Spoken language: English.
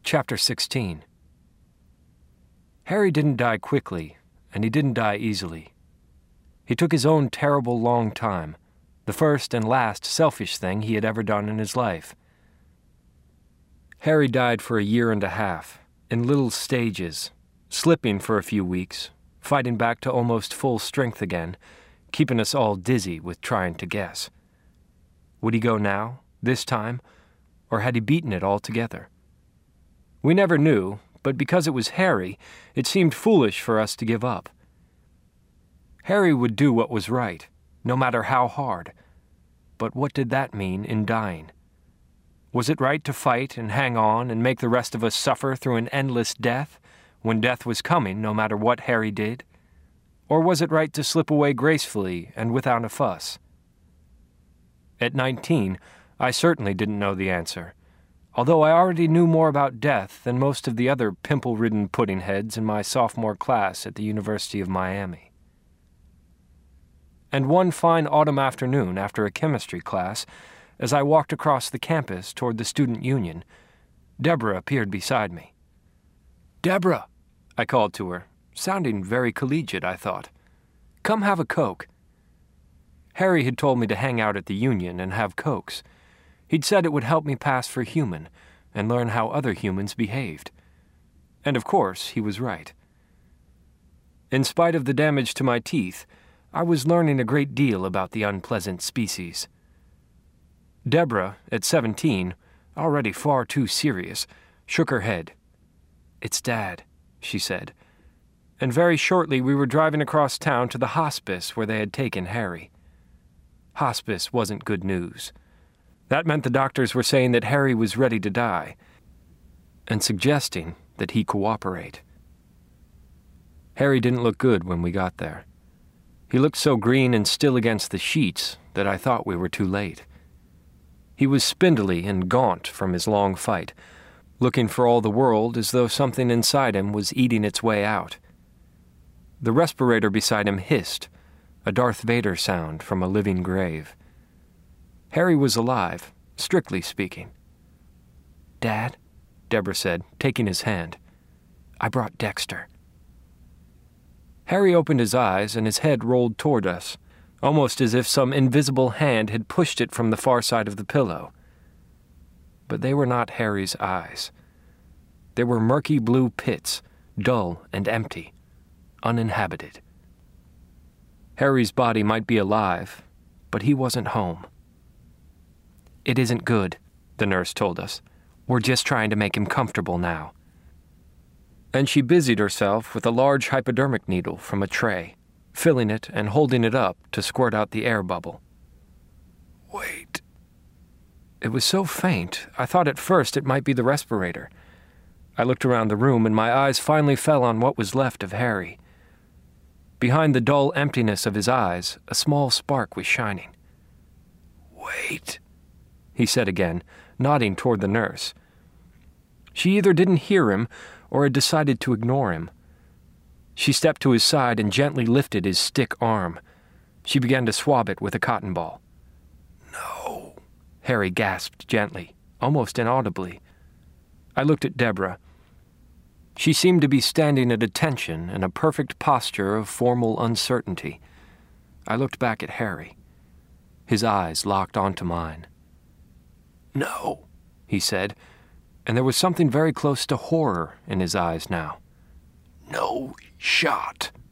Chapter 16. Harry didn't die quickly, and he didn't die easily. He took his own terrible long time, the first and last selfish thing he had ever done in his life. Harry died for a year and a half, in little stages, slipping for a few weeks, fighting back to almost full strength again, keeping us all dizzy with trying to guess. Would he go now, this time, or had he beaten it altogether? We never knew, but because it was Harry, it seemed foolish for us to give up. Harry would do what was right, no matter how hard. But what did that mean in dying? Was it right to fight and hang on and make the rest of us suffer through an endless death, when death was coming no matter what Harry did? Or was it right to slip away gracefully and without a fuss? At 19, I certainly didn't know the answer, although I already knew more about death than most of the other pimple-ridden pudding heads in my sophomore class at the University of Miami. And one fine autumn afternoon after a chemistry class, as I walked across the campus toward the student union, Deborah appeared beside me. "Deborah," I called to her, sounding very collegiate, I thought. "Come have a Coke." Harry had told me to hang out at the union and have Cokes. He'd said it would help me pass for human and learn how other humans behaved. And of course, he was right. In spite of the damage to my teeth, I was learning a great deal about the unpleasant species. Deborah, at 17, already far too serious, shook her head. "It's Dad," she said. And very shortly we were driving across town to the hospice where they had taken Harry. Hospice wasn't good news. That meant the doctors were saying that Harry was ready to die, and suggesting that he cooperate. Harry didn't look good when we got there. He looked so green and still against the sheets that I thought we were too late. He was spindly and gaunt from his long fight, looking for all the world as though something inside him was eating its way out. The respirator beside him hissed, a Darth Vader sound from a living grave. Harry was alive, strictly speaking. "Dad," Deborah said, taking his hand, "I brought Dexter." Harry opened his eyes and his head rolled toward us, almost as if some invisible hand had pushed it from the far side of the pillow. But they were not Harry's eyes. They were murky blue pits, dull and empty, uninhabited. Harry's body might be alive, but he wasn't home. "It isn't good," the nurse told us. "We're just trying to make him comfortable now." And she busied herself with a large hypodermic needle from a tray, filling it and holding it up to squirt out the air bubble. "Wait." It was so faint, I thought at first it might be the respirator. I looked around the room and my eyes finally fell on what was left of Harry. Behind the dull emptiness of his eyes, a small spark was shining. "Wait," he said again, nodding toward the nurse. She either didn't hear him or had decided to ignore him. She stepped to his side and gently lifted his stick arm. She began to swab it with a cotton ball. "No," Harry gasped gently, almost inaudibly. I looked at Deborah. She seemed to be standing at attention in a perfect posture of formal uncertainty. I looked back at Harry. His eyes locked onto mine. "No," he said, and there was something very close to horror in his eyes now. "No shot."